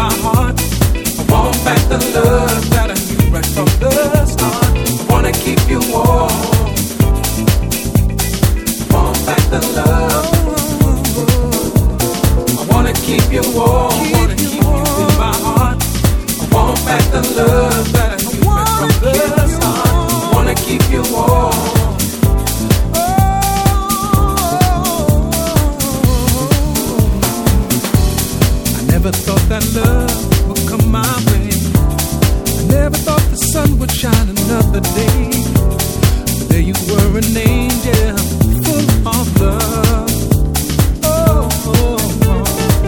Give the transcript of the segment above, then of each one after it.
my heart. I want back the love that I knew right from the start. I wanna keep you warm. Want back the love. I wanna keep you warm. Wanna keep you in my heart. I want back the love that I knew right from the start. I wanna keep you warm. Never thought that love would come my way. I never thought the sun would shine another day. But there you were, an angel full of love. Oh, oh, oh.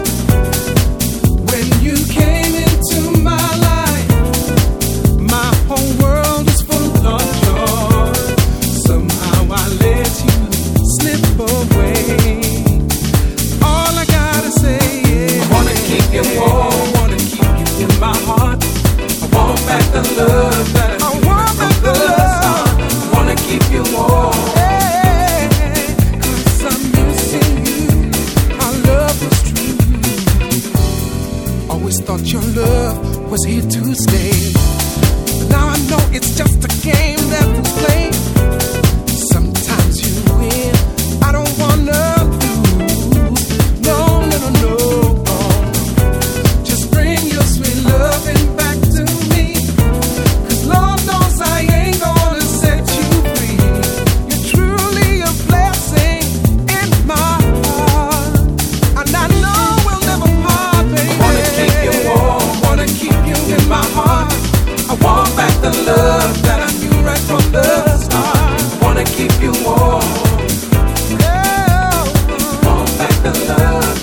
When you came into my life, my whole world was full of joy. Somehow I let you slip away. All I gotta say is I wanna keep you warm, wanna keep you in my heart. I want back the love that I want back the love. I wanna keep you warm, yeah, 'cause I'm missing you. Our love was true. Always thought your love was here to stay. But now I know it's just a game that we play. Sometimes you win, I don't wanna lose. No, no, no, no. The love that I knew right from the start. I wanna keep you warm. Yeah. Want back the love.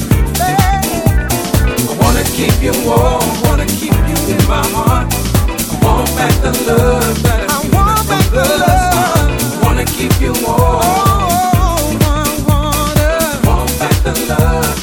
Yeah. I wanna keep you warm. Wanna keep you in my heart. I want back the love that I knew right from the start. I wanna keep you warm. Want back the love.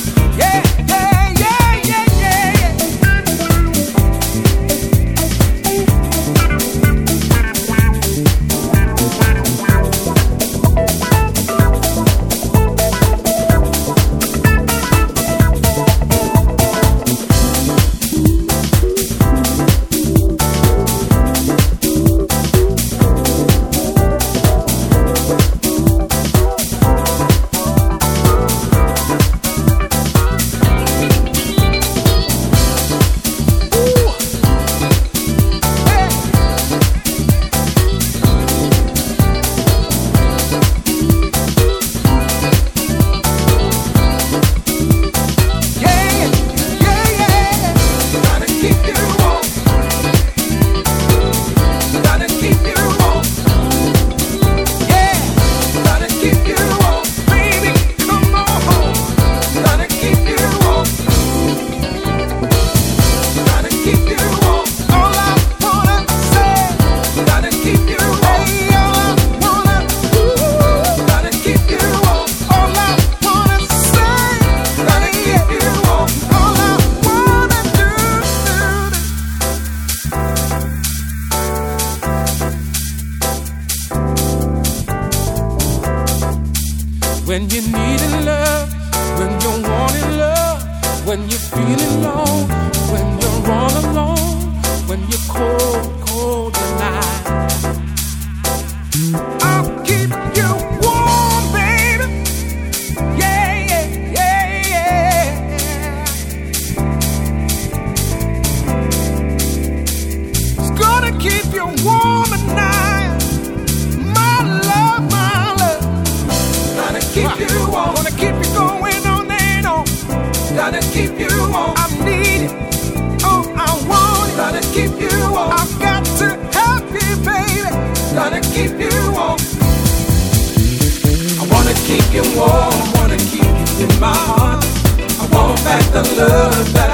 When you needing love, when you're wanting love, when you're feeling low, when you're all alone, when you're cold, cold tonight. I'll keep you warm, baby. Yeah, yeah, yeah, yeah. It's gonna keep you warm at night. My love, my love. Gotta keep you warm. Wanna keep you going on and on. Gotta keep you warm. I need it. Oh, I want it. Gotta keep you warm. I've got to help you, baby. Gotta keep you warm. I wanna keep you warm. Wanna keep you in my heart. I want back the love that